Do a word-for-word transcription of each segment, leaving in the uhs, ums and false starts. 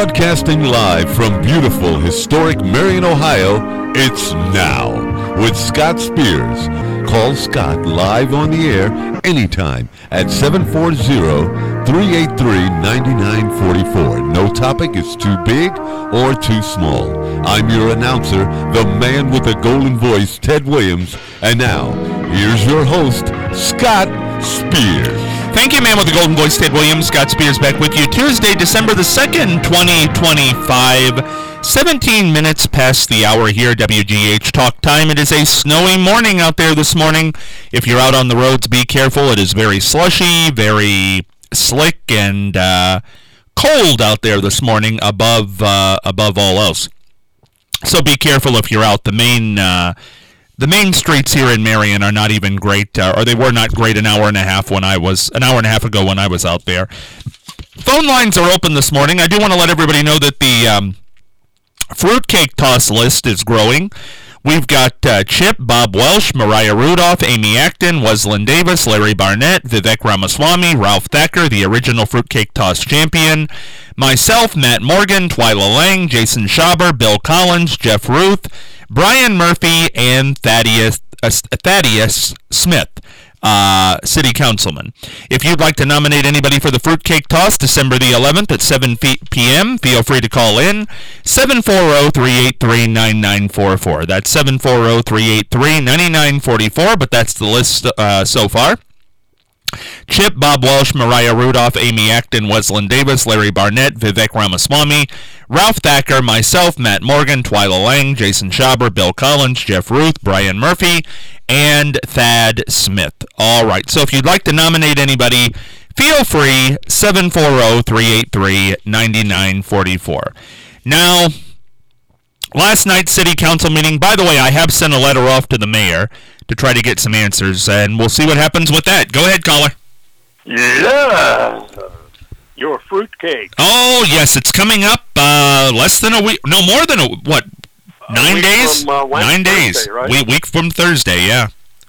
Broadcasting live from beautiful, historic Marion, Ohio, it's Now with Scott Spears. Call Scott live on the air anytime at seven four zero, three eight three, nine nine four four. No topic is too big or too small. I'm your announcer, the man with the golden voice, Ted Williams. And now, here's your host, Scott Spears. Thank you, man with the golden voice, Ted Williams. Scott Spears back with you. Tuesday, December the second, twenty twenty-five. seventeen minutes past the hour here, W G H Talk Time. It is a snowy morning out there this morning. If you're out on the roads, be careful. It is very slushy, very slick, and uh, cold out there this morning above uh, above all else. So be careful if you're out. The main... Uh, The main streets here in Marion are not even great, uh, or they were not great an hour and a half when I was an hour and a half ago when I was out there. Phone lines are open this morning. I do want to let everybody know that the um, fruitcake toss list is growing. We've got uh, Chip, Bob Welsh, Mariah Rudolph, Amy Acton, Weslin Davis, Larry Barnett, Vivek Ramaswamy, Ralph Thacker, the original fruitcake toss champion, myself, Matt Morgan, Twyla Lang, Jason Schaber, Bill Collins, Jeff Ruth, Brian Murphy, and Thaddeus, uh, Thaddeus Smith, uh, City Councilman. If you'd like to nominate anybody for the Fruitcake Toss, December the eleventh at seven p.m., feel free to call in, seven four zero, three eight three, nine nine four four. That's seven four zero, three eight three, nine nine four four, but that's the list uh, so far. Chip, Bob Welsh, Mariah Rudolph, Amy Acton, Weslin Davis, Larry Barnett, Vivek Ramaswamy, Ralph Thacker, myself, Matt Morgan, Twyla Lang, Jason Schaber, Bill Collins, Jeff Ruth, Brian Murphy, and Thad Smith. All right, so if you'd like to nominate anybody, feel free, seven four zero, three eight three, nine nine four four. Now, last night's city council meeting, by the way, I have sent a letter off to the mayor to try to get some answers, and we'll see what happens with that. Go ahead, caller. Yeah, your fruitcake. Oh, yes, it's coming up uh, less than a week. No, more than a, what, nine a days? From, uh, nine days. Thursday, right? We, week from Thursday, yeah.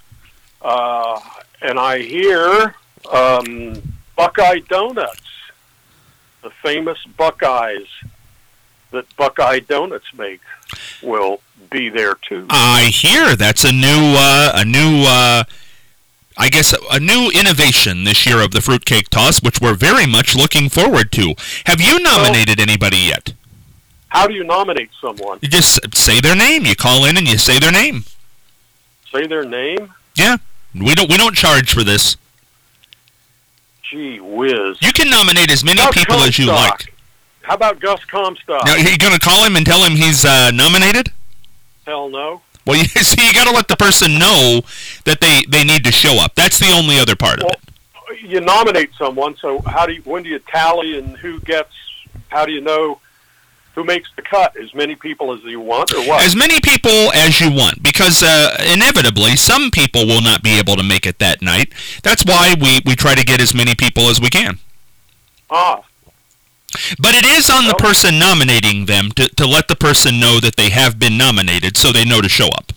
Uh, and I hear um, Buckeye Donuts, the famous Buckeyes that Buckeye Donuts make, will be there too. I hear that's a new, uh, a new, uh, I guess, a new innovation this year of the Fruitcake Toss, which we're very much looking forward to. Have you nominated well, anybody yet? How do you nominate someone? You just say their name. You call in and you say their name. Say their name? Yeah, we don't we don't charge for this. Gee whiz! You can nominate as many Gus people Comstock. as you like. How about Gus Comstock? Now, are you going to call him and tell him he's uh, nominated? Hell no. Well, you see, you got to let the person know that they, they need to show up. That's the only other part well, of it. You nominate someone, so how do you, when do you tally and who gets, how do you know who makes the cut? As many people as you want, or what? As many people as you want, because uh, inevitably some people will not be able to make it that night. That's why we, we try to get as many people as we can. Ah. But it is on the person nominating them to, to let the person know that they have been nominated so they know to show up.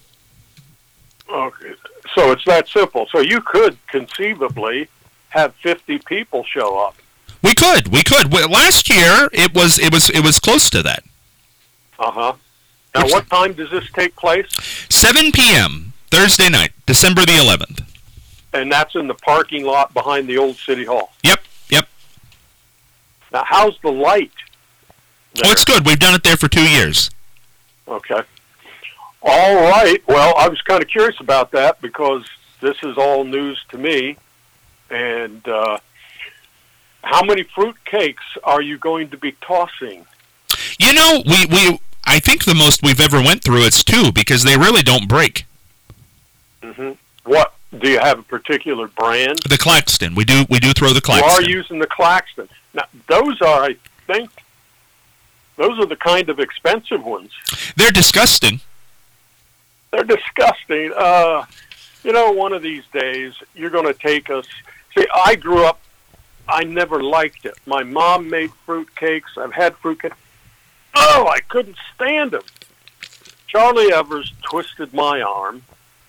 Okay. So it's that simple. So you could conceivably have fifty people show up. We could. We could. Last year it was it was it was close to that. Uh-huh. Now Which, what time does this take place? seven p.m. Thursday night, December the eleventh. And that's in the parking lot behind the old City Hall. Yep. Yep. Now, how's the light there? Oh, it's good. We've done it there for two years. Okay. All right. Well, I was kind of curious about that because this is all news to me. And uh, how many fruit cakes are you going to be tossing? You know, we, we I think the most we've ever went through is two because they really don't break. Mm-hmm. What? Do you have a particular brand? The Claxton. We do we do throw the Claxton. You are using the Claxton. Now, those are, I think, those are the kind of expensive ones. They're disgusting. They're disgusting. Uh, you know, one of these days, you're going to take us... See, I grew up, I never liked it. My mom made fruit cakes. I've had fruit cakes. Oh, I couldn't stand them. Charlie Evers twisted my arm.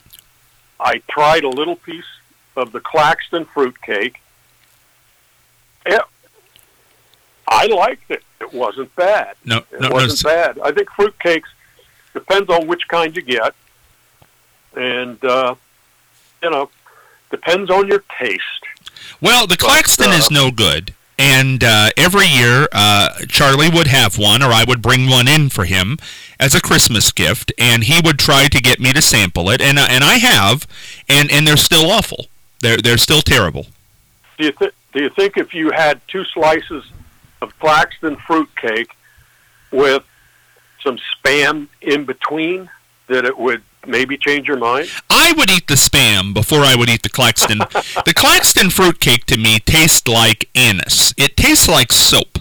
I tried a little piece of the Claxton fruit cake. It, I liked it. It wasn't bad. No, it no, wasn't no. bad. I think fruitcakes depends on which kind you get, and uh, you know, depends on your taste. Well, the Claxton but, uh, is no good. And uh, every year, uh, Charlie would have one, or I would bring one in for him as a Christmas gift, and he would try to get me to sample it, and uh, and I have, and, and they're still awful. They're they're still terrible. Do you th- do you think if you had two slices of Claxton fruitcake with some Spam in between, that it would maybe change your mind? I would eat the Spam before I would eat the Claxton. The Claxton fruitcake to me tastes like anise. It tastes like soap.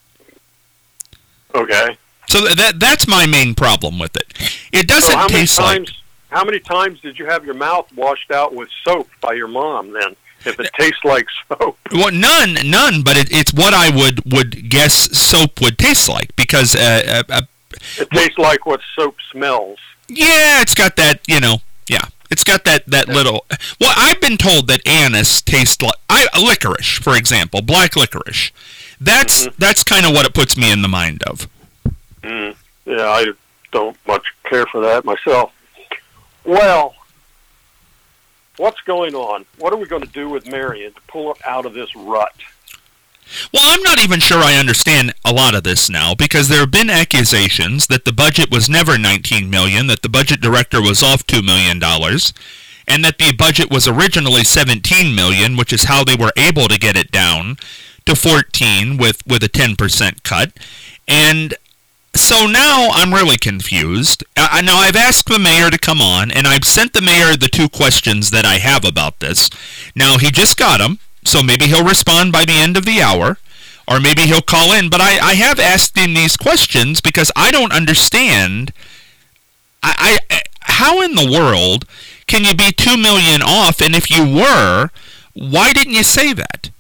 Okay. So that that's my main problem with it. It doesn't so how many taste times, like... How many times did you have your mouth washed out with soap by your mom then, if it tastes like soap? Well, none, none, but it, it's what I would, would guess soap would taste like, because... Uh, uh, it tastes like what soap smells. Yeah, it's got that, you know, yeah. It's got that, that little... Well, I've been told that anise tastes like... I, licorice, for example, black licorice. That's mm-hmm. that's kind of what it puts me in the mind of. Mm. Yeah, I don't much care for that myself. Well, what's going on? What are we going to do with Marion to pull her out of this rut? Well, I'm not even sure I understand a lot of this now, because there have been accusations that the budget was never nineteen million dollars, that the budget director was off two million dollars, and that the budget was originally seventeen million dollars, which is how they were able to get it down to fourteen with, with a ten percent cut. And so now I'm really confused. I, now, I've asked the mayor to come on, and I've sent the mayor the two questions that I have about this. Now, he just got them. So maybe he'll respond by the end of the hour, or maybe he'll call in. But I, I have asked him these questions because I don't understand. I, I how in the world can you be two million off? And if you were, why didn't you say that?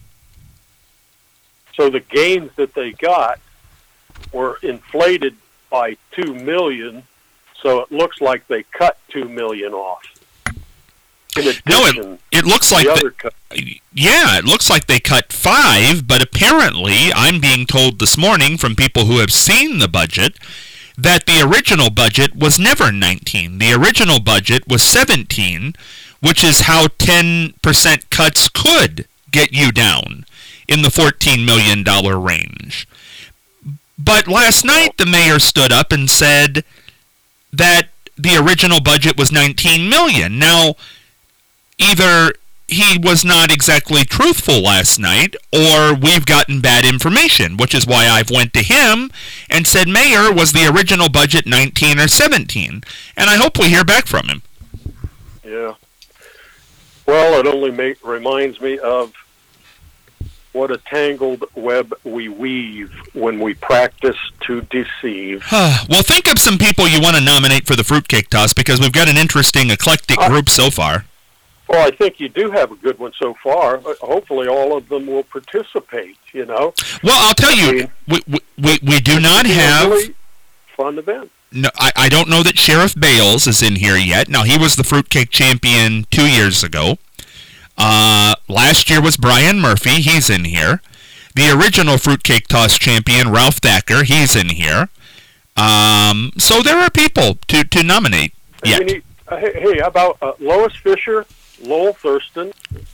So the gains that they got were inflated by two million. So it looks like they cut two million off. In addition, no, it, it looks like the the, other cut. Yeah, it looks like they cut five, but apparently I'm being told this morning from people who have seen the budget that the original budget was never nineteen. The original budget was seventeen, which is how ten percent cuts could get you down in the fourteen million dollars range. But last night the mayor stood up and said that the original budget was nineteen million dollars. Now, either he was not exactly truthful last night, or we've gotten bad information, which is why I've went to him and said, Mayor, was the original budget nineteen or seventeen? And I hope we hear back from him. Yeah. Well, it only make, reminds me of what a tangled web we weave when we practice to deceive. Well, think of some people you want to nominate for the fruitcake toss, because we've got an interesting, eclectic group so far. Well, I think you do have a good one so far. Hopefully all of them will participate, you know. Well, I'll tell you, we, we, we, we do not have... a really fun event. No, I, I don't know that Sheriff Bales is in here yet. Now, he was the fruitcake champion two years ago. Uh, last year was Brian Murphy. He's in here. The original fruitcake toss champion, Ralph Thacker, he's in here. Um, so there are people to, to nominate yet. Need, uh, hey, hey, how about uh, Lois Fisher, Lowell Thurston?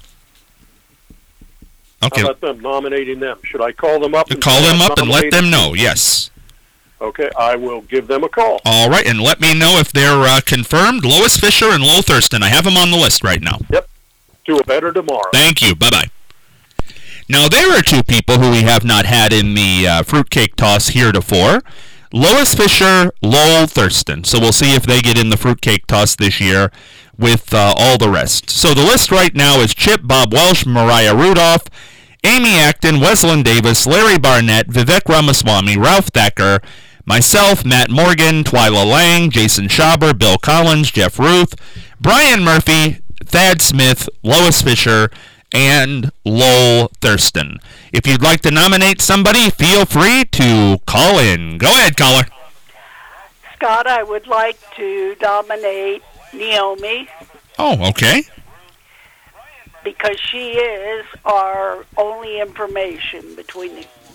Okay. How about them, nominating them? Should I call them up? And call them up and let them know, yes. Okay, I will give them a call. All right, and let me know if they're uh, confirmed. Lois Fisher and Lowell Thurston. I have them on the list right now. Yep. Do a better tomorrow. Thank you. Bye-bye. Now, there are two people who we have not had in the uh, fruitcake toss heretofore. Lois Fisher, Lowell Thurston. So we'll see if they get in the fruitcake toss this year with uh, all the rest. So the list right now is Chip, Bob Welsh, Mariah Rudolph, Amy Acton, Weslin Davis, Larry Barnett, Vivek Ramaswamy, Ralph Thacker, myself, Matt Morgan, Twyla Lang, Jason Schaber, Bill Collins, Jeff Ruth, Brian Murphy, Thad Smith, Lois Fisher, and Lowell Thurston. If you'd like to nominate somebody, feel free to call in. Go ahead, caller. Scott, I would like to nominate Naomi. Oh, okay. Because she is our only information between the,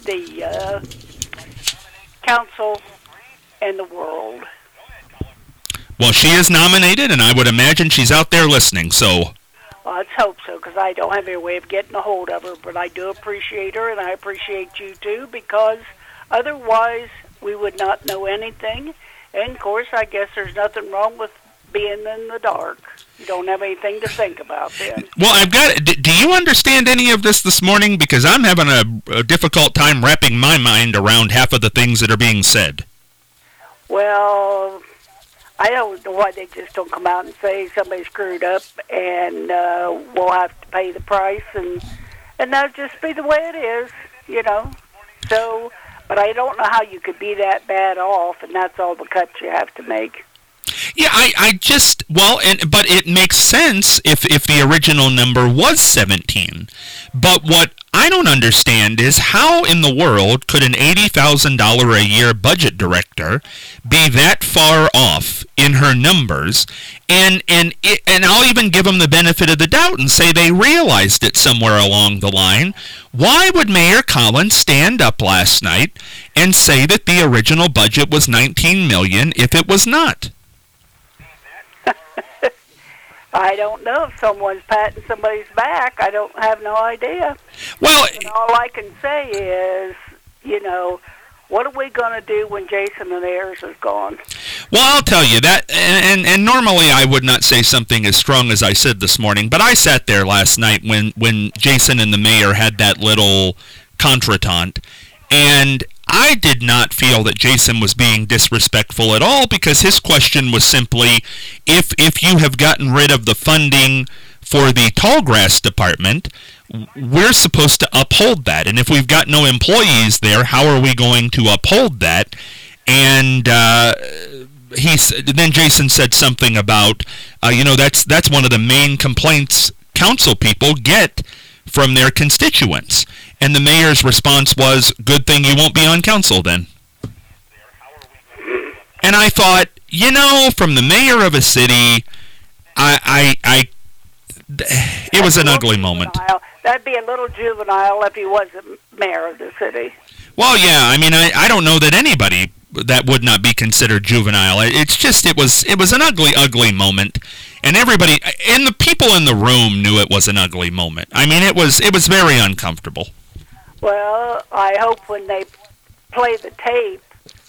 the uh, council in the world. Well, she is nominated, and I would imagine she's out there listening, so... Well, let's hope so, because I don't have any way of getting a hold of her, but I do appreciate her, and I appreciate you, too, because otherwise we would not know anything. And, of course, I guess there's nothing wrong with being in the dark. You don't have anything to think about then. Well, I've got it. Do you understand any of this this morning? Because I'm having a, a difficult time wrapping my mind around half of the things that are being said. Well, I don't know why they just don't come out and say somebody screwed up and uh, we'll have to pay the price, and and that'll just be the way it is, you know. So, but I don't know how you could be that bad off, and that's all the cuts you have to make. Yeah, I, I just, well, and but it makes sense if, if the original number was seventeen. But what I don't understand is how in the world could an eighty thousand dollars a year budget director be that far off in her numbers, and and it, and I'll even give them the benefit of the doubt and say they realized it somewhere along the line. Why would Mayor Collins stand up last night and say that the original budget was nineteen million dollars if it was not? I don't know if someone's patting somebody's back. I don't have no idea. Well, and all I can say is, you know, what are we going to do when Jason and Ayers is gone? Well, I'll tell you that, and, and, and normally I would not say something as strong as I said this morning, but I sat there last night when, when Jason and the mayor had that little contretemps, and I did not feel that Jason was being disrespectful at all, because his question was simply, if if you have gotten rid of the funding for the Tallgrass department, we're supposed to uphold that. And if we've got no employees there, how are we going to uphold that? And uh, he then Jason said something about, uh, you know, that's that's one of the main complaints council people get from their constituents. And the mayor's response was, good thing you won't be on council then. And I thought, you know, from the mayor of a city, I, I, I it was an ugly moment. That'd be a little juvenile if he wasn't mayor of the city. Well, yeah, I mean, I, I don't know that anybody that would not be considered juvenile. It's just, it was, it was an ugly, ugly moment. And everybody, and the people in the room knew it was an ugly moment. I mean, it was, it was very uncomfortable. Well, I hope when they play the tape,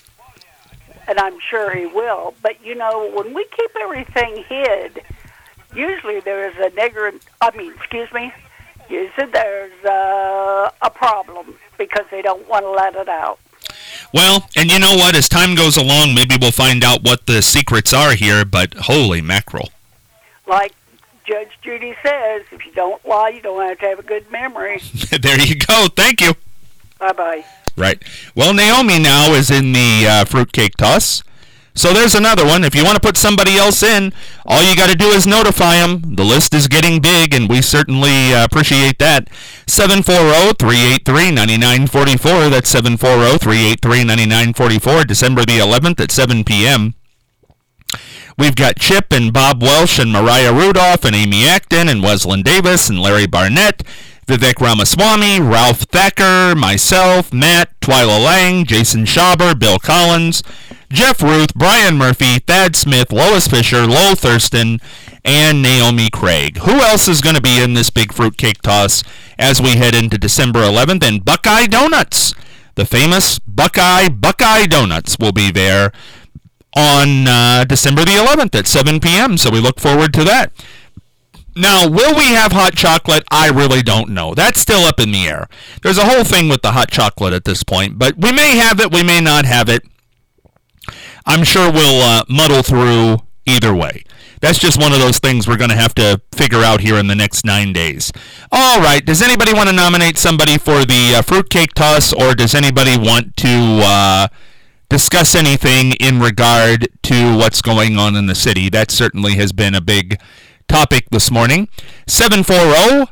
and I'm sure he will, but, you know, when we keep everything hid, usually there's a nigger, I mean, excuse me, usually there's uh, a problem because they don't want to let it out. Well, and you know what, as time goes along, maybe we'll find out what the secrets are here, but holy mackerel. Like Judge Judy says, if you don't lie, you don't have to have a good memory. There you go. Thank you. Bye-bye. Right. Well, Naomi now is in the uh, fruitcake toss. So there's another one. If you want to put somebody else in, all you got to do is notify them. The list is getting big, and we certainly uh, appreciate that. seven four zero, three eight three, nine nine four four. That's seven four zero, three eight three, nine nine four four, December the eleventh at seven p.m. We've got Chip and Bob Welsh and Mariah Rudolph and Amy Acton and Wesley Davis and Larry Barnett, Vivek Ramaswamy, Ralph Thacker, myself, Matt, Twyla Lang, Jason Schauber, Bill Collins, Jeff Ruth, Brian Murphy, Thad Smith, Lois Fisher, Lowell Thurston, and Naomi Craig. Who else is going to be in this big fruitcake toss as we head into December eleventh? And Buckeye Donuts, the famous Buckeye Buckeye Donuts, will be there on uh, December the eleventh at seven p.m., so we look forward to that. Now, will we have hot chocolate? I really don't know. That's still up in the air. There's a whole thing with the hot chocolate at this point, but we may have it, we may not have it. I'm sure we'll uh, muddle through either way. That's just one of those things we're going to have to figure out here in the next nine days. All right, does anybody want to nominate somebody for the uh, fruitcake toss, or does anybody want to uh, discuss anything in regard to what's going on in the city? That certainly has been a big topic this morning. seven four zero,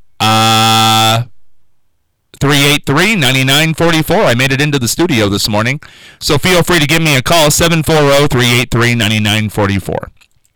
uh, three eight three, nine nine four four. I made it into the studio this morning, so feel free to give me a call, seven four zero, three eight three, nine nine four four.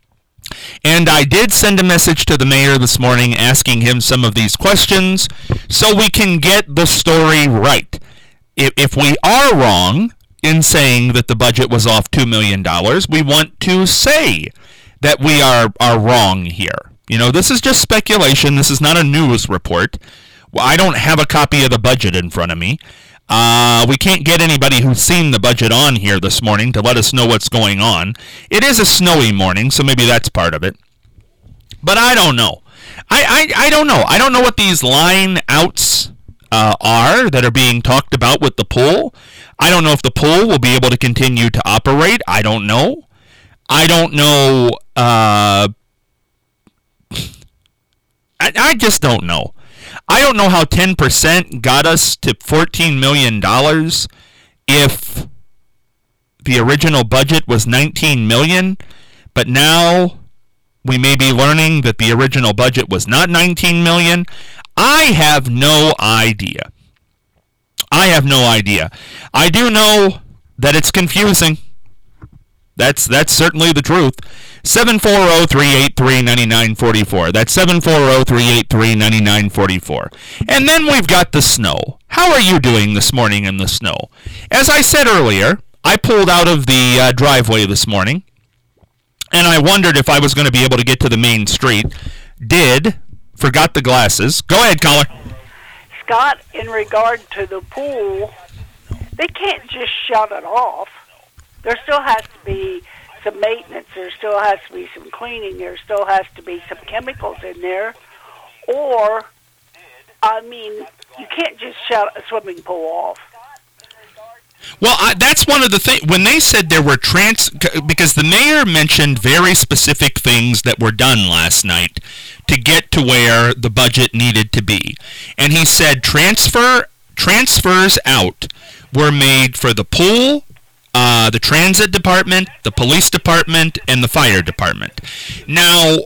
And I did send a message to the mayor this morning asking him some of these questions so we can get the story right. if, if we are wrong in saying that the budget was off two million dollars, we want to say that we are, are wrong here. You know, this is just speculation. This is not a news report. Well, I don't have a copy of the budget in front of me. Uh, we can't get anybody who's seen the budget on here this morning to let us know what's going on. It is a snowy morning, so maybe that's part of it. But I don't know. I, I, I don't know. I don't know what these line outs uh, are that are being talked about with the pool. I don't know if the pool will be able to continue to operate. I don't know. I don't know. Uh, I, I just don't know. I don't know how ten percent got us to fourteen million dollars if the original budget was nineteen million dollars, but now we may be learning that the original budget was not nineteen million dollars. I have no idea. I have no idea. I do know that it's confusing. That's that's certainly the truth. seven four zero, three eight three, nine nine four four. That's seven four zero, three eight three, nine nine four four. And then we've got the snow. How are you doing this morning in the snow? As I said earlier, I pulled out of the uh, driveway this morning, and I wondered if I was going to be able to get to the main street. Did. Forgot the glasses. Go ahead, caller. Scott, in regard to the pool, they can't just shut it off. There still has to be some maintenance. There still has to be some cleaning. There still has to be some chemicals in there. Or, I mean, you can't just shut a swimming pool off. Well, I, that's one of the things. When they said there were trans... Because the mayor mentioned very specific things that were done last night to get to where the budget needed to be. And he said transfer transfers out were made for the pool, Uh, the transit department, the police department, and the fire department. Now,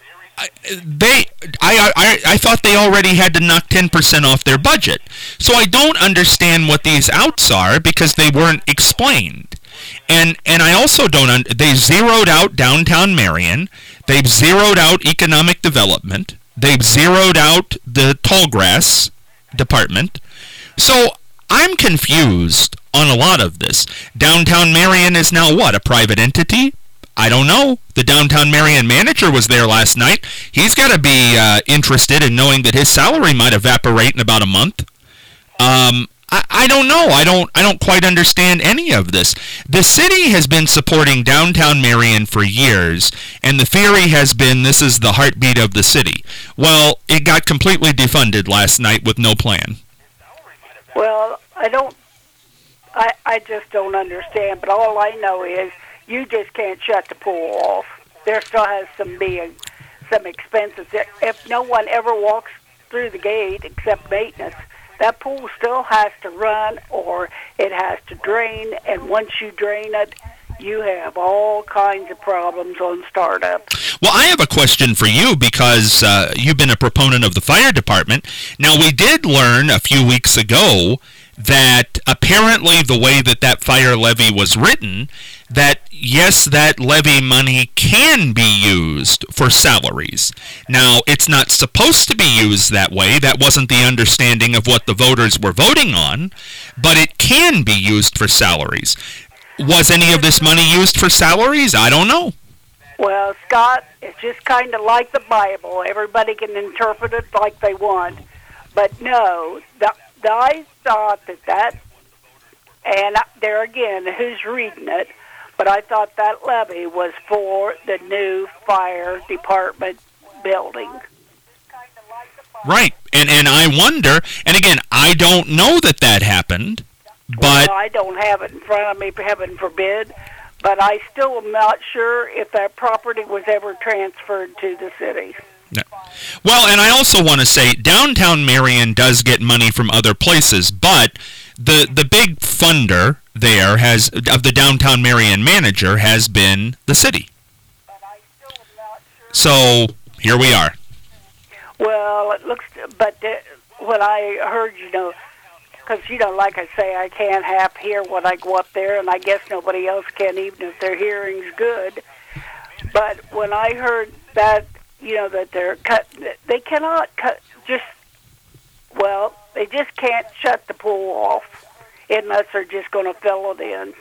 they, I, I, I thought they already had to knock ten percent off their budget. So I don't understand what these outs are because they weren't explained. And and I also don't, un- they zeroed out downtown Marion. They've zeroed out economic development. They've zeroed out the tallgrass department. So I'm confused on a lot of this. Downtown Marion is now what, a private entity? I don't know. The Downtown Marion manager was there last night. He's got to be uh, interested in knowing that his salary might evaporate in about a month. Um, I, I don't know. I don't. I don't quite understand any of this. The city has been supporting Downtown Marion for years, and the theory has been this is the heartbeat of the city. Well, it got completely defunded last night with no plan. Well, I don't. I I just don't understand. But all I know is you just can't shut the pool off. There still has to be a, some expenses. If no one ever walks through the gate except maintenance, that pool still has to run or it has to drain. And once you drain it, you have all kinds of problems on startup. Well, I have a question for you because uh, you've been a proponent of the fire department. Now, we did learn a few weeks ago that apparently the way that that fire levy was written, that yes, that levy money can be used for salaries. Now, it's not supposed to be used that way. That wasn't the understanding of what the voters were voting on, but it can be used for salaries. Was any of this money used for salaries? I don't know. Well, Scott, it's just kind of like the Bible. Everybody can interpret it like they want. But no, the, the, I thought that that, and there again, who's reading it, but I thought that levy was for the new fire department building. Right, and and I wonder, and again, I don't know that that happened, but... Well, I don't have it in front of me, heaven forbid, but I still am not sure if that property was ever transferred to the city. No. Well, and I also want to say Downtown Marion does get money from other places, but the the big funder there has of the Downtown Marion manager has been the city. So here we are. Well, it looks, but uh, when I heard, you know, because, you know, like I say, I can't half hear when I go up there, and I guess nobody else can, even if their hearing's good. But when I heard that, you know, that they're cut, they cannot cut, just, well, they just can't shut the pool off. unless they're just going to fill it in.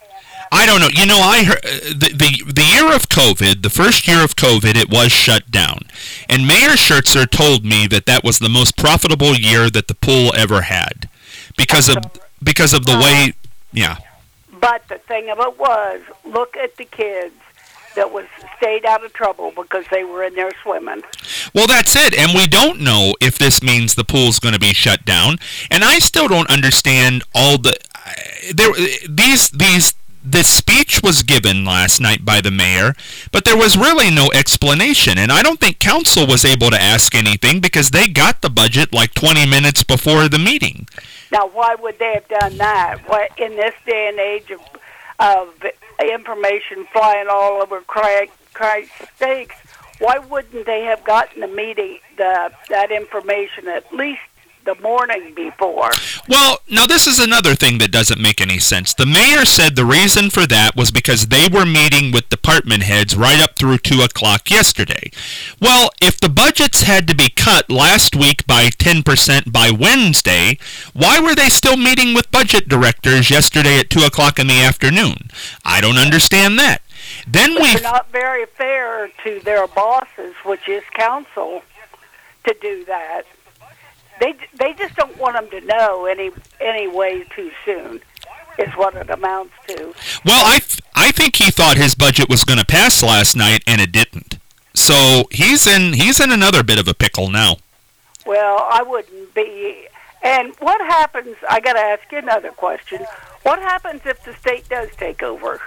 I don't know. You know, I heard, the, the the year of COVID, the first year of COVID, it was shut down. And Mayor Schertzer told me that that was the most profitable year that the pool ever had because of because of the way, yeah. But the thing of it was, look at the kids that was stayed out of trouble because they were in there swimming. Well, that's it. And we don't know if this means the pool's going to be shut down. And I still don't understand all the there these these This speech was given last night by the mayor, but there was really no explanation, and I don't think council was able to ask anything because they got the budget like twenty minutes before the meeting. Now, why would they have done that? What, in this day and age of, of information flying all over Christ's sakes, why wouldn't they have gotten the meeting, the that information at least the morning before? Well, now this is another thing that doesn't make any sense. The mayor said the reason for that was because they were meeting with department heads right up through two o'clock yesterday. Well, if the budgets had to be cut last week by ten percent by Wednesday, why were they still meeting with budget directors yesterday at two o'clock in the afternoon? I don't understand that. Then we They're not very fair to their bosses, which is council, to do that. They they just don't want them to know any any way too soon, is what it amounts to. Well, I, th- I think he thought his budget was going to pass last night, and it didn't. So he's in he's in another bit of a pickle now. Well, I wouldn't be. And what happens, I got to ask you another question. What happens if the state does take over?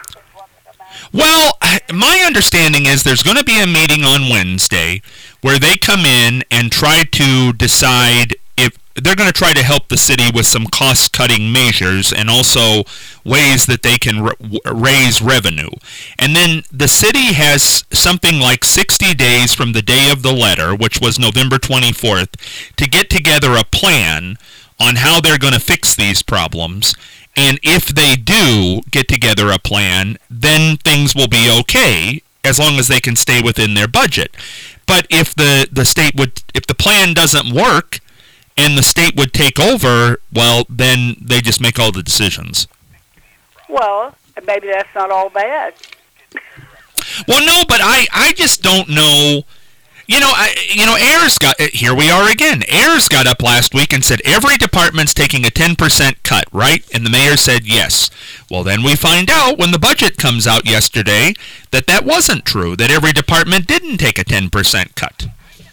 Well, my understanding is there's going to be a meeting on Wednesday where they come in and try to decide if they're going to try to help the city with some cost-cutting measures and also ways that they can r- raise revenue. And then the city has something like sixty days from the day of the letter, which was November twenty-fourth, to get together a plan on how they're going to fix these problems. And if they do get together a plan, then things will be okay as long as they can stay within their budget. But if the, the state would, if the plan doesn't work and the state would take over, well, then they just make all the decisions. Well, maybe that's not all bad. Well, no, but I, I just don't know. You know, I, you know, Ayers got, here we are again. Ayers got up last week and said every department's taking a ten percent cut, right? And the mayor said yes. Well, then we find out when the budget comes out yesterday that that wasn't true, that every department didn't take a ten percent cut.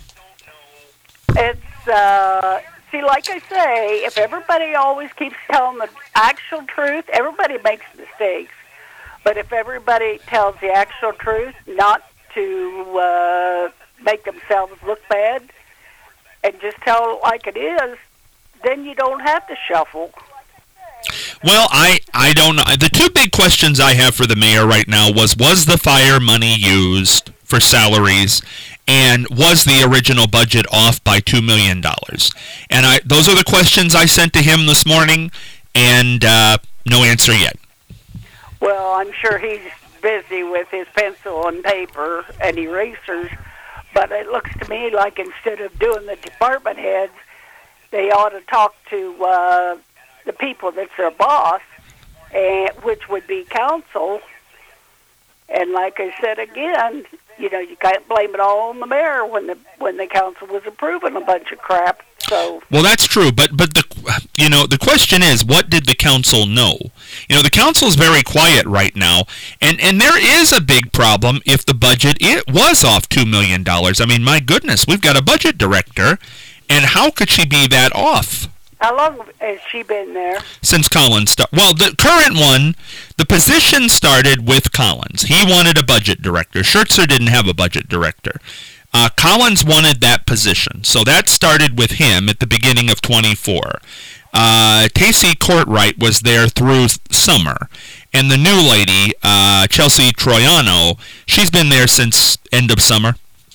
It's, uh, see, like I say, if everybody always keeps telling the actual truth, everybody makes mistakes. But if everybody tells the actual truth, not to uh, make themselves look bad, and just tell it like it is, then you don't have to shuffle. Well, I, I don't know. The two big questions I have for the mayor right now was, was the fire money used for salaries, and was the original budget off by two million dollars? And I those are the questions I sent to him this morning, and uh, no answer yet. Well, I'm sure he's busy with his pencil and paper and erasers, but it looks to me like instead of doing the department heads, they ought to talk to uh, the people that's their boss, and, which would be council. And like I said again, you know, you can't blame it all on the mayor when the when the council was approving a bunch of crap. So well, that's true, but but the you know the question is, what did the council know? You know, the council is very quiet right now, and and there is a big problem if the budget it was off two million dollars. I mean, my goodness, we've got a budget director, and how could she be that off? how long has she been there? Since Collins started. Well, the current one, the position started with Collins. He wanted a budget director. Schertzer didn't have a budget director. Uh, Collins wanted that position, so that started with him at the beginning of twenty-four. Uh, Tacey Courtright was there through summer, and the new lady, uh, Chelsea Troiano, she's been there since end of summer.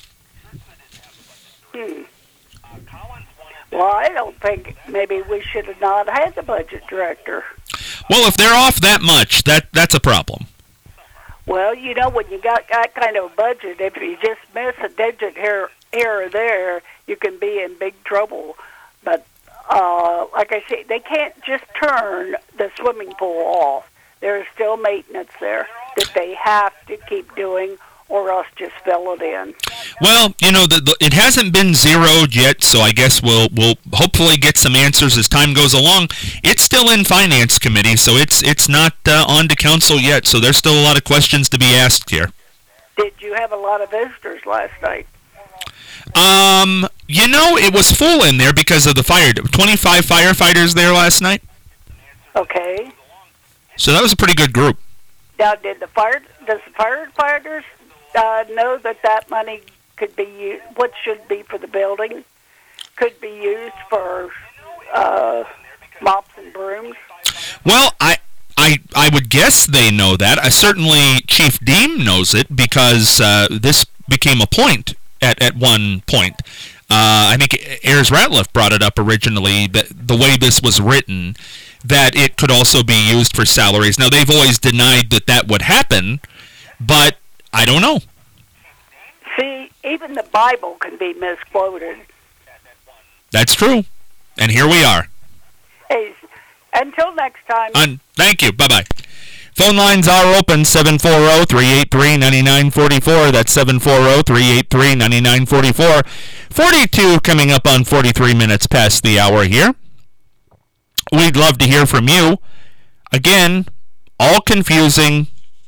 Hmm. Well, I don't think maybe we should have not had the budget director. Well, if they're off that much, that that's a problem. Well, you know, when you got that kind of a budget, if you just miss a digit here, here or there, you can be in big trouble. But uh, like I say, they can't just turn the swimming pool off. There's still maintenance there that they have to keep doing, or else just fill it in. Well, you know, the, the, it hasn't been zeroed yet, so I guess we'll we'll hopefully get some answers as time goes along. It's still in Finance Committee, so it's it's not uh, on to Council yet, so there's still a lot of questions to be asked here. Did you have a lot of visitors last night? Um, you know, it was full in there because of the fire. twenty-five firefighters there last night. Okay. So that was a pretty good group. Now, did the fire, does the firefighters uh, know that that money could be used, what should be for the building, could be used for uh, mops and brooms? Well, I, I, I would guess they know that. I certainly Chief Deem knows it because uh, this became a point at, at one point. Uh, I think Ayers Ratliff brought it up originally, that the way this was written, that it could also be used for salaries. Now, they've always denied that that would happen, but I don't know. See, even the Bible can be misquoted. That's true. And here we are. Hey, until next time. Un- thank you. Bye-bye. Phone lines are open, seven four zero, three eight three, nine nine four four. That's seven four zero, three eight three, nine nine four four. forty-two coming up on forty-three minutes past the hour here. We'd love to hear from you. Again, all confusing,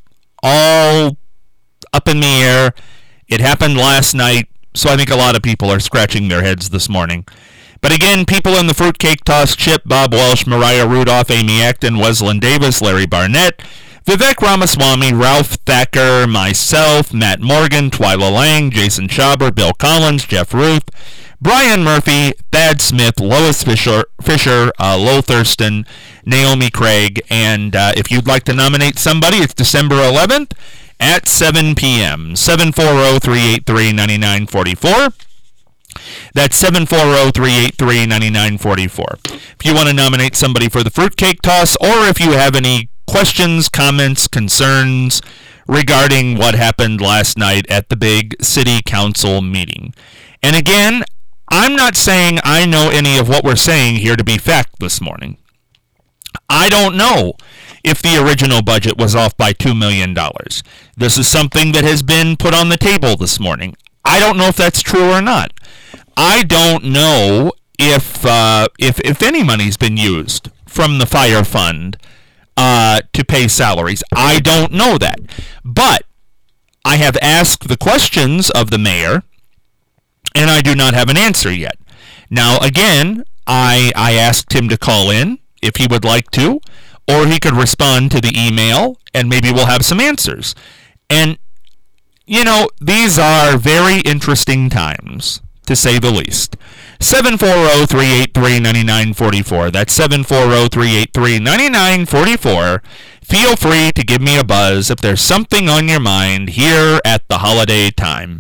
all up in the air. It happened last night, so I think a lot of people are scratching their heads this morning. But again, people in the fruitcake toss: Chip, Bob Welsh, Mariah Rudolph, Amy Acton, Weslin Davis, Larry Barnett, Vivek Ramaswamy, Ralph Thacker, myself, Matt Morgan, Twyla Lang, Jason Schaber, Bill Collins, Jeff Ruth, Brian Murphy, Thad Smith, Lois Fisher, Fisher uh, Lowell Thurston, Naomi Craig, and uh, if you'd like to nominate somebody, it's December eleventh at seven p.m. seven four zero, three eight three, nine nine four four. That's seven four zero, three eight three, nine nine four four. If you want to nominate somebody for the fruitcake toss, or if you have any questions, comments, concerns regarding what happened last night at the big city council meeting. And again, I'm not saying I know any of what we're saying here to be fact this morning. I don't know if the original budget was off by two million dollars. This is something that has been put on the table this morning. I don't know if that's true or not. I don't know if uh, if if any money's been used from the fire fund uh, to pay salaries. I don't know that. But I have asked the questions of the mayor, and I do not have an answer yet. Now, again, I I asked him to call in if he would like to, or he could respond to the email, and maybe we'll have some answers. And, you know, these are very interesting times, to say the least. seven four zero, three eight three, nine nine four four. That's seven four zero, three eight three, nine nine four four. Feel free to give me a buzz if there's something on your mind here at the holiday time.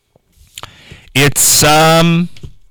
It's, um,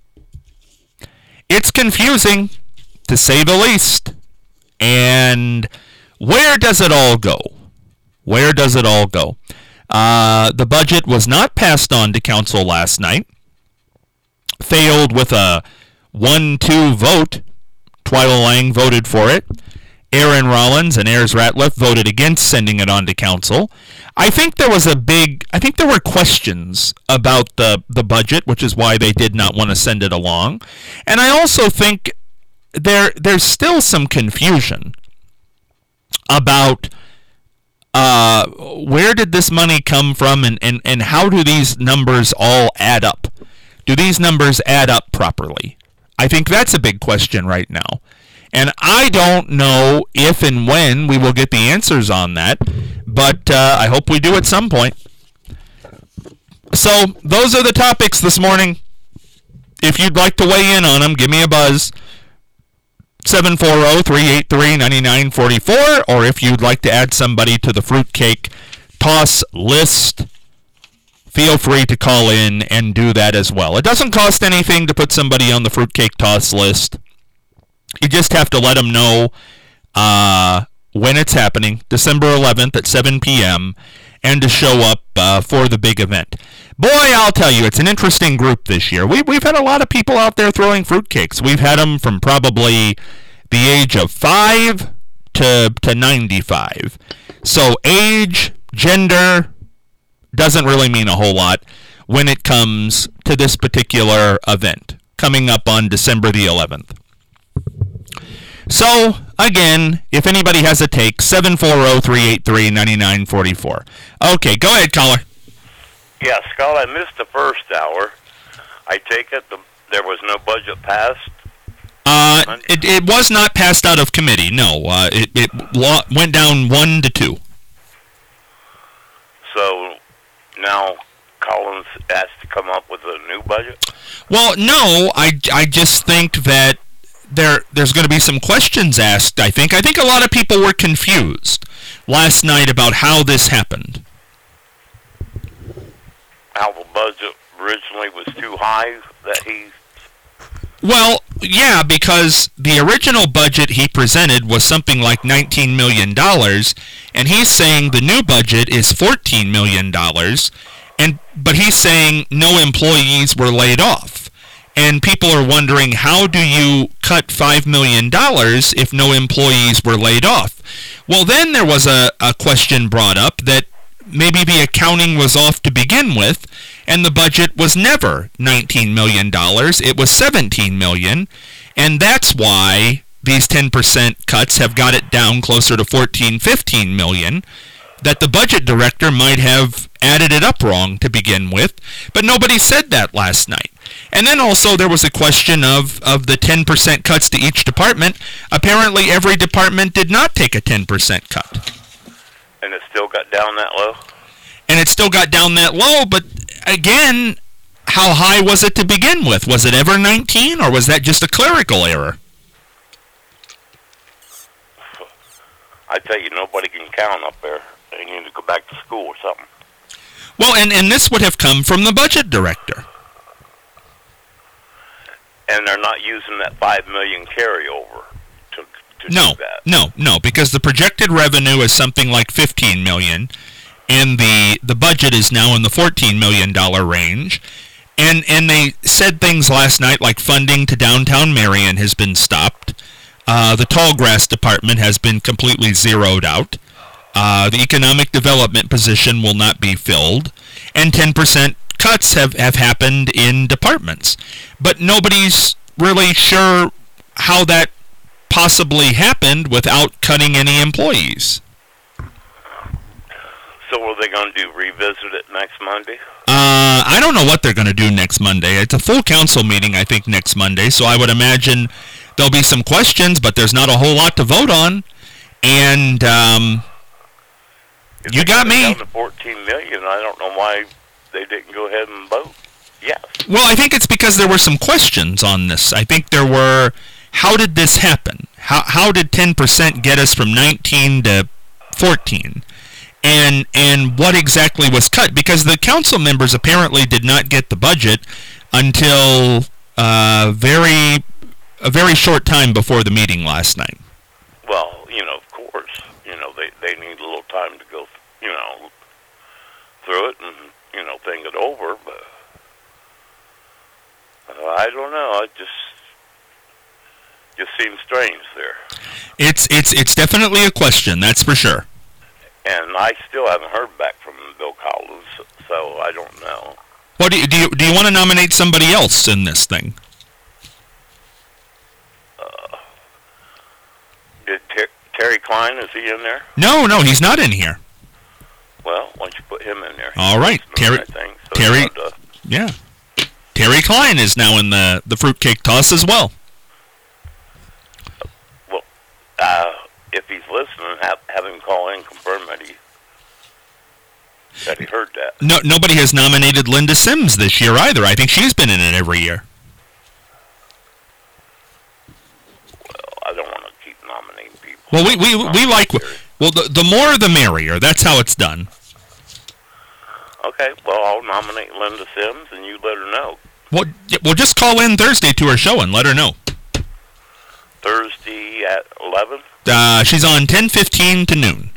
it's confusing, to say the least. And where does it all go? Where does it all go? Uh, the budget was not passed on to council last night. Failed with a one two vote. Twyla Lang voted for it. Aaron Rollins and Ayers Ratliff voted against sending it on to council. I think there was a big, I think there were questions about the, the budget, which is why they did not want to send it along. And I also think there there's still some confusion about uh, where did this money come from, and, and, and how do these numbers all add up? Do these numbers add up properly? I think that's a big question right now. And I don't know if and when we will get the answers on that, but uh, I hope we do at some point. So those are the topics this morning. If you'd like to weigh in on them, give me a buzz. seven four zero, three eight three, nine nine four four, or if you'd like to add somebody to the fruitcake toss list, feel free to call in and do that as well. It doesn't cost anything to put somebody on the fruitcake toss list. You just have to let them know uh, when it's happening, December eleventh at seven p.m., and to show up uh, for the big event. Boy, I'll tell you, it's an interesting group this year. We, we've had a lot of people out there throwing fruitcakes. We've had them from probably the age of five to, to ninety-five. So age, gender doesn't really mean a whole lot when it comes to this particular event coming up on December the eleventh. So, again, if anybody has a take, seven four zero, three eight three, nine nine four four. Okay, go ahead, caller. Yeah, Scott, I missed the first hour. I take it the, there was no budget passed? Uh, it, it was not passed out of committee, no. Uh, it it lo- went down one to two. So, now Collins has to come up with a new budget? Well, no, I, I just think that there there's going to be some questions asked, I think. I think a lot of people were confused last night about how this happened. How the budget originally was too high that he... Well, yeah, because the original budget he presented was something like nineteen million dollars, and he's saying the new budget is fourteen million dollars, and but he's saying no employees were laid off. And people are wondering, how do you cut five million dollars if no employees were laid off? Well, then there was a, a question brought up that maybe the accounting was off to begin with, and the budget was never nineteen million dollars. It was seventeen million dollars, and that's why these ten percent cuts have got it down closer to fourteen, fifteen million dollars, that the budget director might have added it up wrong to begin with, but nobody said that last night. And then also there was a question of, of the ten percent cuts to each department. Apparently every department did not take a ten percent cut. And it still got down that low? And it still got down that low, but again, how high was it to begin with? Was it ever nineteen, or was that just a clerical error? I tell you, nobody can count up there. They need to go back to school or something. Well, and, and this would have come from the budget director. And they're not using that five million carryover to, to no, do that. No, no, because the projected revenue is something like fifteen million dollars, and the, the budget is now in the fourteen million dollars range. And and they said things last night like funding to downtown Marion has been stopped. Uh, the Tallgrass department has been completely zeroed out. Uh, the economic development position will not be filled. And ten percent cuts have, have happened in departments. But nobody's really sure how that possibly happened without cutting any employees. So are they going to do revisit it next Monday? Uh, I don't know what they're going to do next Monday. It's a full council meeting, I think, next Monday, so I would imagine there'll be some questions, but there's not a whole lot to vote on. And um, you got me. Down to fourteen million. I don't know why they didn't go ahead and vote. Yes. Well, I think it's because there were some questions on this. I think there were, how did this happen? How how did ten percent get us from nineteen to fourteen? And and what exactly was cut? Because the council members apparently did not get the budget until uh, very a very short time before the meeting last night. Well, you know, of course, you know they they need a little time to go, you know, through it and you know think it over. But uh, I don't know. It just just seems strange there. It's it's it's definitely a question, that's for sure. And I still haven't heard back from Bill Collins, so I don't know. Well, do you, do you, do you want to nominate somebody else in this thing? Uh, did Ter- Terry Klein, is he in there? No, no, he's not in here. Well, why don't you put him in there? All right, Terry. I think, so Terry. To, yeah, Terry Klein is now in the the fruitcake toss as well. Well, uh, if he's listening, have, have him call in, confirm that he that he heard that. No, nobody has nominated Linda Sims this year either. I think she's been in it every year. Well, I don't want to keep nominating people. Well, we we we like well the the more the merrier. That's how it's done. Okay, well I'll nominate Linda Sims, and you let her know. Well, well, just call in Thursday to her show and let her know. Thursday at eleven. Uh, she's on ten fifteen to noon.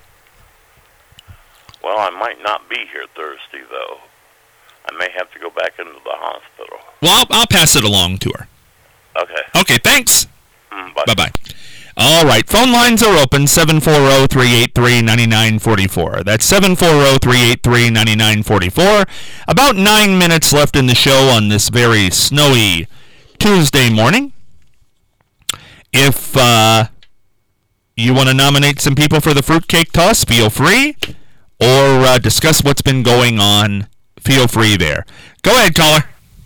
Well, I might not be here Thursday, though. I may have to go back into the hospital. Well, I'll, I'll pass it along to her. Okay. Okay, thanks. Mm, bye. Bye-bye. All right, phone lines are open, seven four zero, three eight three, nine nine four four. That's seven four zero, three eight three, nine nine four four. About nine minutes left in the show on this very snowy Tuesday morning. If uh, you want to nominate some people for the fruitcake toss, feel free. Or uh, discuss what's been going on, feel free there. Go ahead, caller.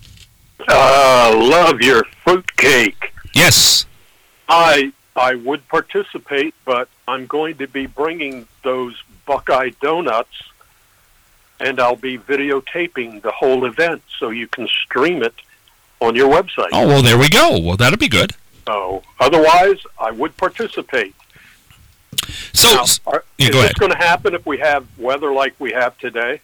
Uh, love your fruitcake. Yes. I I would participate, but I'm going to be bringing those Buckeye donuts, and I'll be videotaping the whole event so you can stream it on your website. Oh, well, there we go. Well, that'll be good. So, otherwise, I would participate. So, now, are, yeah, is go this ahead. going to happen if we have weather like we have today?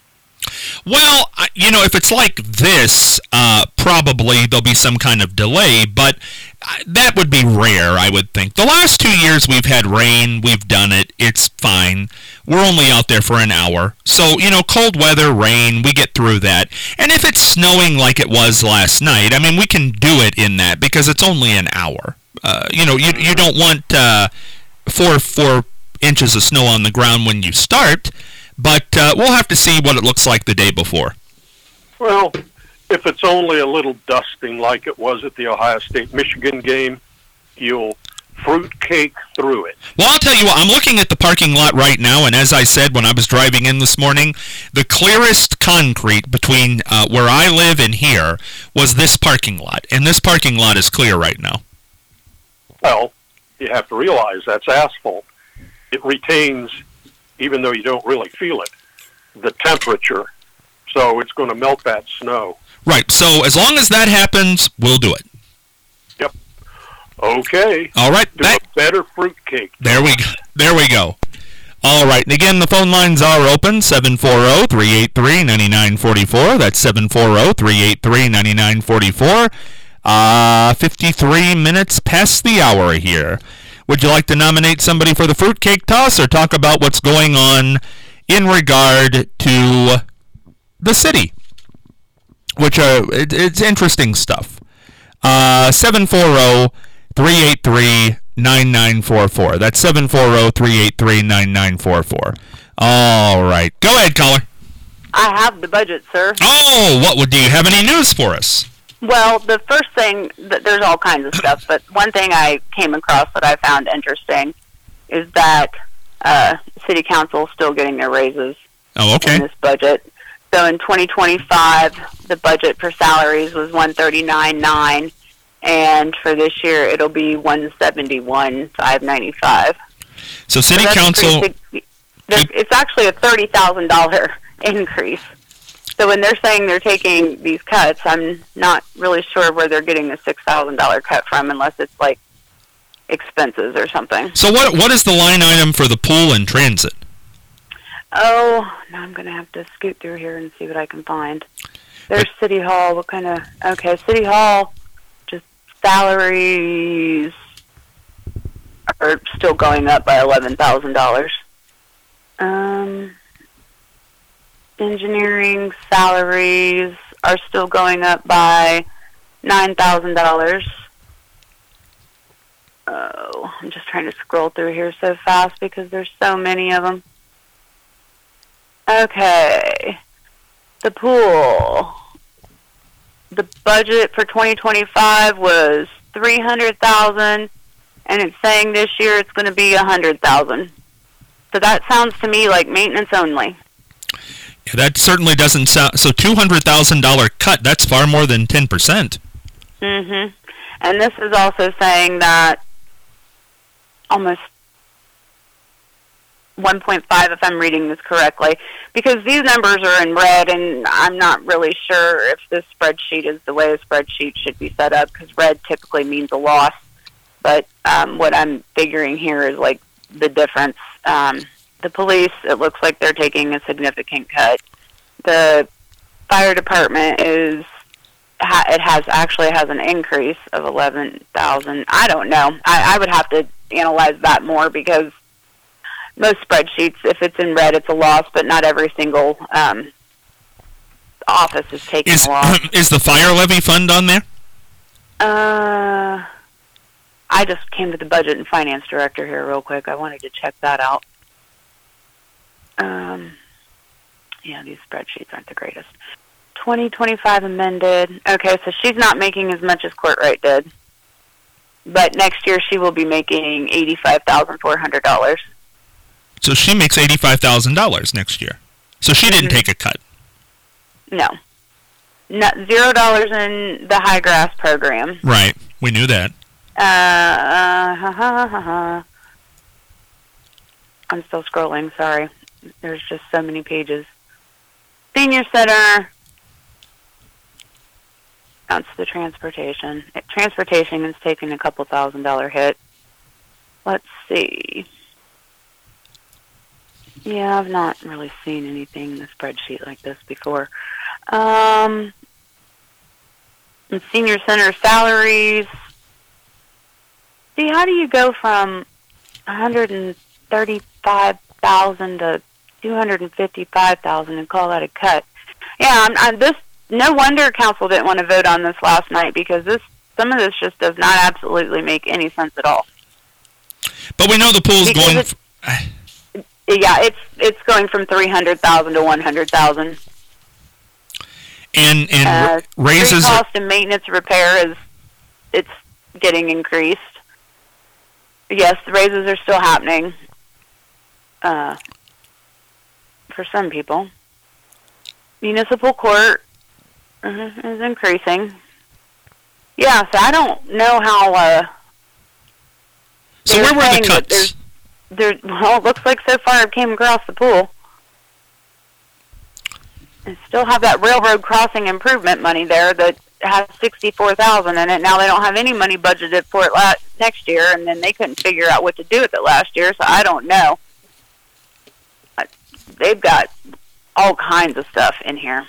Well, I- you know, if it's like this, uh, probably there'll be some kind of delay, but uh, that would be rare, I would think. The last two years we've had rain, we've done it, it's fine. We're only out there for an hour. So, you know, cold weather, rain, we get through that. And if it's snowing like it was last night, I mean, we can do it in that because it's only an hour. Uh, you know, you you don't want uh, four, four inches of snow on the ground when you start. But uh, we'll have to see what it looks like the day before. Well, if it's only a little dusting like it was at the Ohio State-Michigan game, you'll fruitcake through it. Well, I'll tell you what, I'm looking at the parking lot right now, and as I said when I was driving in this morning, the clearest concrete between uh, where I live and here was this parking lot, and this parking lot is clear right now. Well, you have to realize that's asphalt. It retains, even though you don't really feel it, the temperature. So it's going to melt that snow. Right, so as long as that happens, we'll do it. Yep. Okay. All right. Do That, a better fruitcake. there we go. There we go. All right, and again, the phone lines are open, seven four zero, three eight three, nine nine four four. That's seven four zero, three eight three, nine nine four four. Uh, fifty-three minutes past the hour here. Would you like to nominate somebody for the fruitcake toss or talk about what's going on in regard to the city? Which are, it, it's interesting stuff. Uh, seven four zero, three eight three, nine nine four four. That's seven four zero, three eight three, nine nine four four. All right. Go ahead, caller. I have the budget, sir. Oh, what would, do you have any news for us? Well, the first thing, th- there's all kinds of stuff, but one thing I came across that I found interesting is that uh, City Council is still getting their raises Oh, okay. in this budget. So in twenty twenty-five, the budget for salaries was one thirty-nine nine, and for this year it'll be one seventy-one five ninety-five. So City So that's a Council... pretty sig- there's- It's actually a thirty thousand dollars increase. So when they're saying they're taking these cuts, I'm not really sure where they're getting the six thousand dollars cut from, unless it's like expenses or something. So what what is the line item for the pool and transit? Oh, now I'm going to have to scoot through here and see what I can find. There's City Hall. What kind of... Okay, City Hall, just salaries are still going up by eleven thousand dollars. Um... Engineering salaries are still going up by nine thousand dollars. Oh, I'm just trying to scroll through here so fast because there's so many of them. Okay. The pool. The budget for twenty twenty-five was three hundred thousand dollars, and it's saying this year it's going to be one hundred thousand dollars. So that sounds to me like maintenance only. Yeah, that certainly doesn't sound... So two hundred thousand dollars cut, that's far more than ten percent. Mm-hmm. And this is also saying that almost one point five, if I'm reading this correctly, because these numbers are in red, and I'm not really sure if this spreadsheet is the way a spreadsheet should be set up, because red typically means a loss. But um, what I'm figuring here is like the difference. Um, the police, it looks like they're taking a significant cut. The fire department is, ha- it has actually has an increase of eleven thousand. I don't know. I, I would have to analyze that more, because most spreadsheets, if it's in red, it's a loss, but not every single um, office is taking Is, a loss. is the fire levy fund on there? Uh, I just came to the budget and finance director here real quick. I wanted to check that out. Um, yeah, these spreadsheets aren't the greatest. twenty twenty-five amended. Okay, so she's not making as much as Courtright did. But next year she will be making eighty-five thousand four hundred dollars. So she makes eighty-five thousand dollars next year. So she didn't take a cut. No. No, zero dollars in the high grass program. Right. We knew that. Uh, ha, ha, ha, ha. I'm still scrolling, sorry. There's just so many pages. Senior Center. That's the transportation. Transportation is taking a couple thousand dollar hit. Let's see. Yeah, I've not really seen anything in a spreadsheet like this before. Um, and Senior Center salaries. See, how do you go from one hundred thirty-five thousand to two hundred fifty-five thousand and call that a cut? Yeah, I'm, I'm, this. No wonder council didn't want to vote on this last night, because this some of this just does not absolutely make any sense at all. But we know the pool's Because going. It's, f- yeah, it's it's going from three hundred thousand to one hundred thousand. And and Uh, raises. cost and maintenance repair is it's getting increased. Yes, the raises are still happening. Uh, for some people, municipal court uh, is increasing. Yeah, so I don't know how. Uh, So they where were the saying that cuts? There's, well, it looks like so far it came across the pool. And still have that railroad crossing improvement money there that has sixty-four thousand in it. Now they don't have any money budgeted for it last, next year, and then they couldn't figure out what to do with it last year, so I don't know. But they've got all kinds of stuff in here.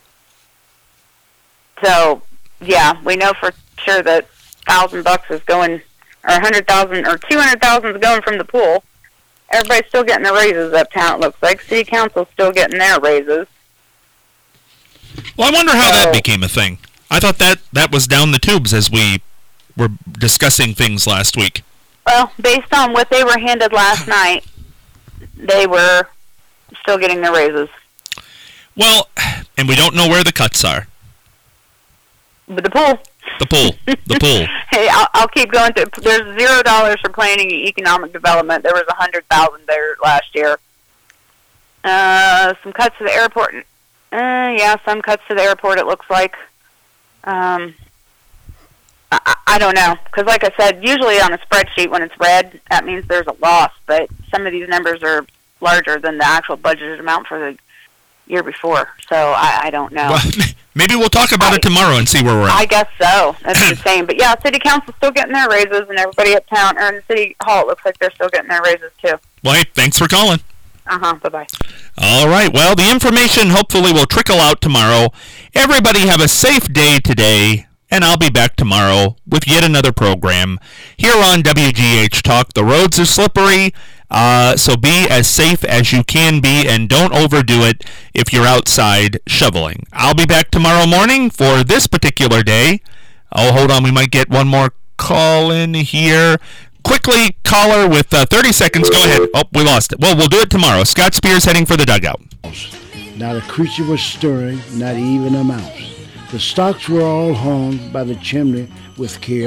So, yeah, we know for sure that thousand bucks is going, or a hundred thousand, or two hundred thousand is going from the pool. Everybody's still getting their raises uptown, it looks like. City Council's still getting their raises. Well, I wonder how So- that became a thing. I thought that that was down the tubes as we were discussing things last week. Well, based on what they were handed last night, they were still getting their raises. Well, and we don't know where the cuts are. But the pool. The pool. The pool. Hey, I'll, I'll keep going. To, there's zero dollars for planning and economic development. There was a hundred thousand there last year. Uh, some cuts to the airport. Uh, yeah, some cuts to the airport. It looks like. Um, I, I don't know, because like I said, usually on a spreadsheet when it's red, that means there's a loss. But some of these numbers are larger than the actual budgeted amount for the year before. So I, I don't know. Well, maybe we'll talk about I- it tomorrow and see where we're I at. guess so. That's the same. But yeah, City Council's still getting their raises, and everybody uptown, or in the City Hall, it looks like they're still getting their raises too. Well, hey, thanks for calling. Uh-huh. Bye-bye. All right. Well, the information hopefully will trickle out tomorrow. Everybody have a safe day today, and I'll be back tomorrow with yet another program here on W G H Talk. The roads are slippery, uh, so be as safe as you can be, and don't overdo it if you're outside shoveling. I'll be back tomorrow morning for this particular day. Oh, hold on. We might get one more call in here. Quickly, caller with uh, thirty seconds. Go ahead. Oh, we lost it. Well, we'll do it tomorrow. Scott Spears heading for the dugout. Not a creature was stirring, not even a mouse. The stocks were all hung by the chimney with care.